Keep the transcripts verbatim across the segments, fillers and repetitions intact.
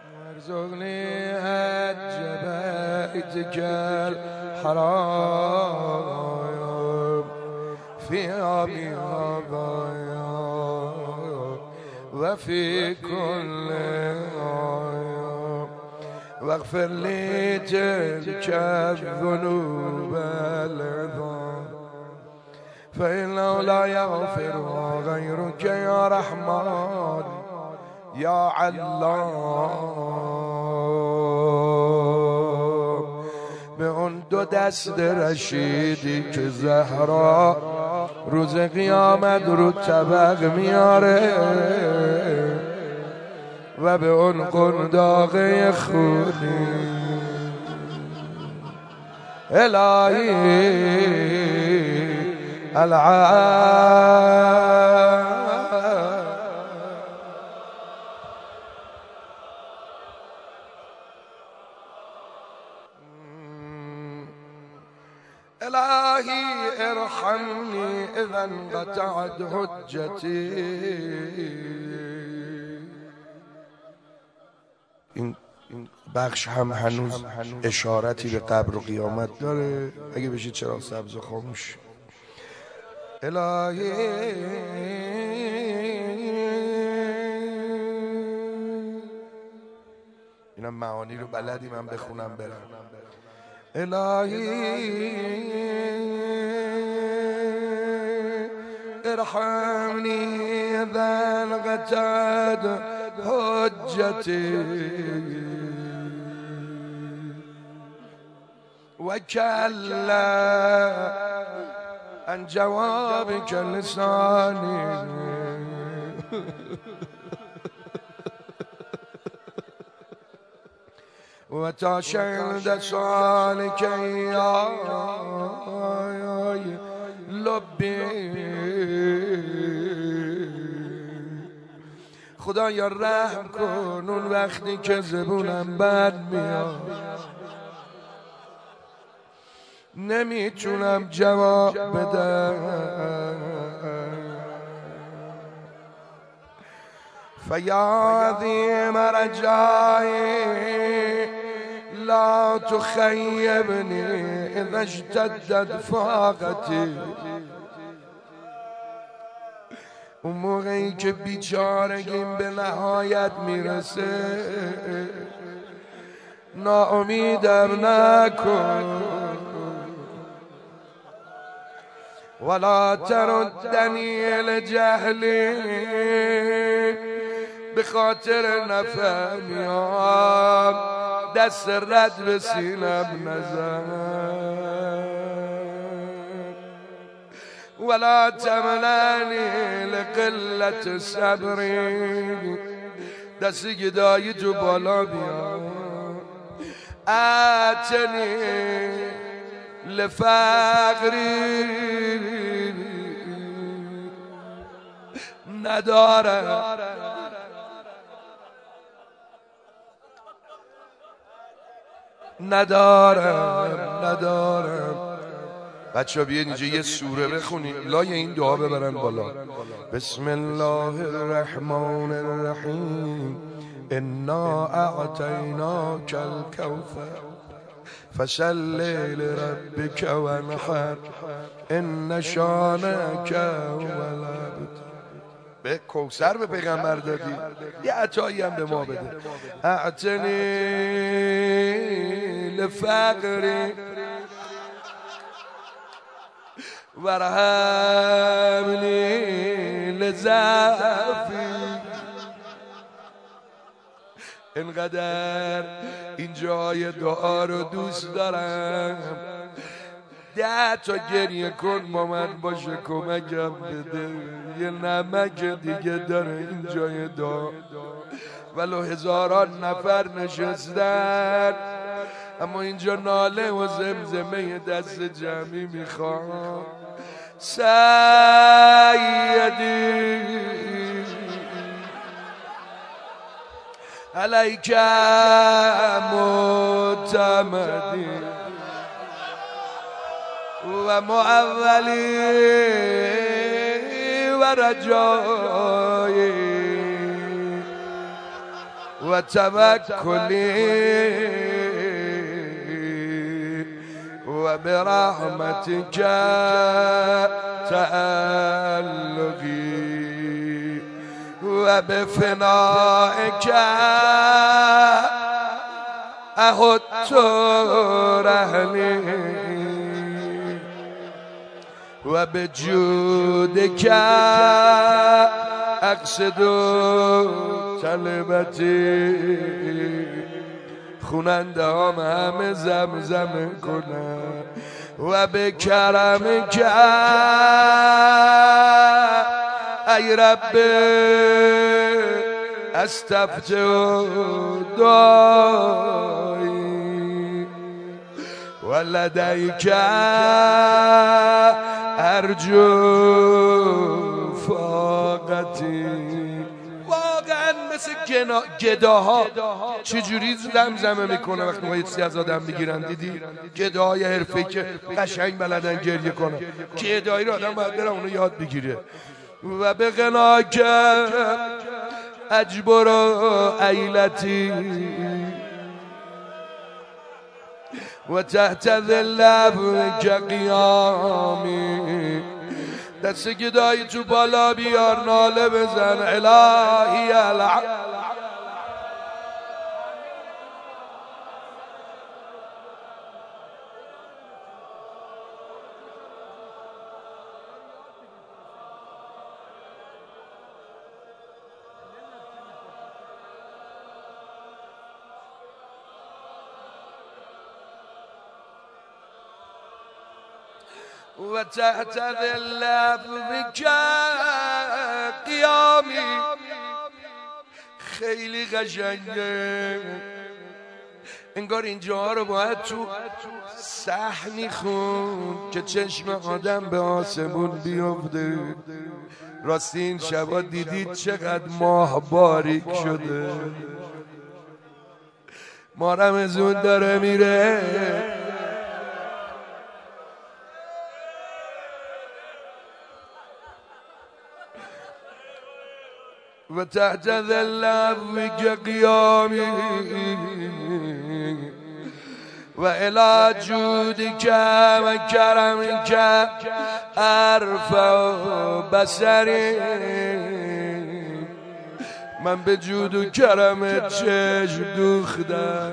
وارزقني حج بيتك الحرام في عامي هذا وفي كل يوم، واغفر لي تلك الذنوب العظام، فإنه لا يغفرها غيرك يا رحمن يا علام. به اون دو دست رشیدی که زهرا روز قیامت رو طبق میاره و به اون قنداقه خونی الهی العالم الهی ارحمني اذا انقطعت حجتي. این بخش هم هنوز اشارتی به قبر و قیامت داره. اگه بشید چراغ سبز و خاموش. الهی اینم معانی رو بلدی من بخونم برم. الهی ارحمني اذا انقطعت حجتي وكلا عن جوابك لساني وتشهد سؤالك يا لبي. خدایا رحم کن اون وقتی که زبونم بد میاد نمیتونم جواب بدم. فیا عظیم رجایی لا تخيبني اذا اشتدت فاقتي. اون موقعی که بیچارگیم به نهایت میرسه ناامیدم نکن. ولا تردنی الجهلی به خاطر نفهمیام دست رد به سینم نزن. ولا تمنعني لقلت صبری دستی گدایی تو بالا بیا. اتنی لفقری ندارم ندارم ندارم. بچه ها بیاین اینجا یه سوره بخونین لای این دعا ببرن بالا. بسم الله الرحمن الرحیم انا اعطیناک الکوثر فصل لربک وانحر ان شانک هو الابتر. به کوثر به پیغمبر دادی یه عطایی هم به ما بده. اعتنی لفقری ورحمنی لضعفی. اینقدر این جای دعا رو دوست دارم ده تا گریه کن با من باشه کمکم بده. یه نمک دیگه داره این جای دعا ولو هزاران نفر نشستن اما اینجا ناله و زمزمه دست جمعی میخوام. سیدی علیک معتمدی و معولی و رجایی و توکلی و برحمتك تعلقی و بفنائك احط رحلی و بجودك اقصد طلبتی. خوننده هم همه زمزم کنن و به کرمک ای رب استفتح دعایی و لدیک ارجو فاقتی. واقعا مثل گداها چجوری زمزمه میکنه وقتی ما یه از آدم میگیرن. دیدی گداهای حرفه‌ای که قشنگ بلدن گریه کنن، گدایی رو آدم باید بره اونو یاد بگیره. و به غناک اجبر عیلتی و تحت ذل عفوک قیامی. دست گدایی تو بالا بیار ناله بزن الهی العب. و تحت ذل عفوک قیامی. خیلی قشنگه، انگار اینجاها رو باید تو صحنی خون که چشم آدم به آسمون بیفته. راستی این شبا دیدید چقدر ماه باریک شده، ما رمضون داره میره. و تحت ذل عفوک قیامی و الی جودک و کرمک ارفع بصری. من به جود و کرم چشم دوختم،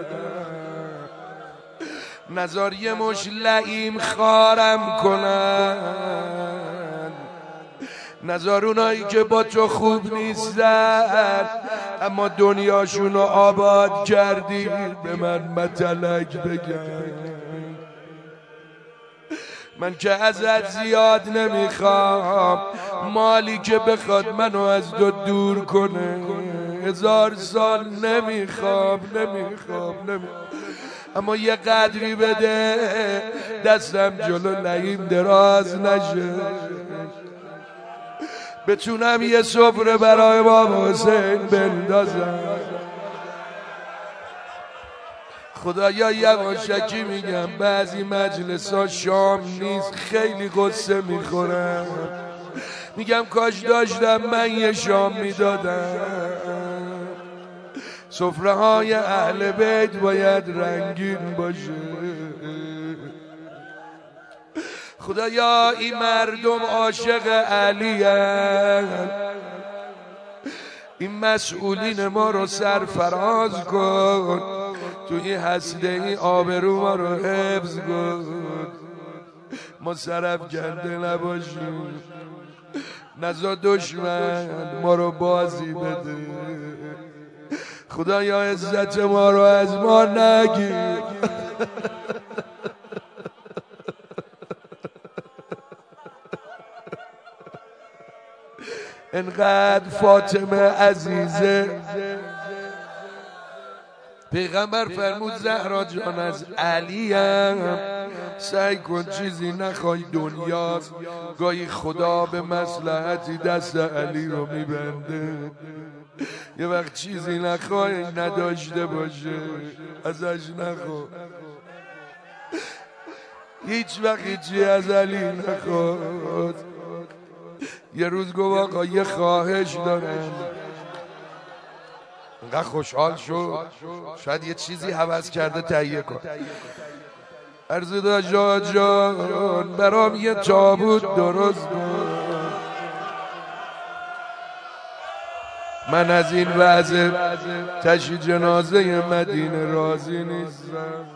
نزار یه مش لعیم خارم کنن، نزار اونایی که با تو خوب نیستن اما دنیاشونو آباد کردی به من متلک بگن. من که ازت زیاد نمیخوام، مالی که بخواد منو از تو دور کنه. هزار سال نمیخوام نمیخوام نمیخوام اما یه قدری بده دستم جلو لعیم دراز نشه، بتونم یه سفره برای بابا حسین بندازم. خدایا یواشکی میگم بعضی مجلسا شام نیست خیلی قصه میخورم، میگم کاش داشتم من یه شام میدادم. سفره های اهل بیت باید رنگین باشه. خدایا این مردم عاشق علی هستند، این مسئولین ما رو سرفراز کن، توی هسته این آبرو ما رو حفظ کن، ما سرف گنده نباشیم، نزا دشمن ما رو بازی بده. خدایا عزت ما رو از ما نگیر. انقدر فاطمه عزیزه، پیغمبر فرمود زهرا جان از علی هم سعی کن چیزی نخوای دنیاست، گاهی خدا به مصلحتی دست علی رو میبنده. یه وقت چیزی نخوای نداشته باشه ازش نخوا، هیچ وقت هیچی از علی نخواد. یه روز گفت آقا یه خواهش دارم، انقدر خوشحال شد شاید یه چیزی عوض کرده تهیه کن. عرض داشت جان جان برام یه تابوت درست کن، من از این وضع تشییع جنازه مدینه راضی نیستم.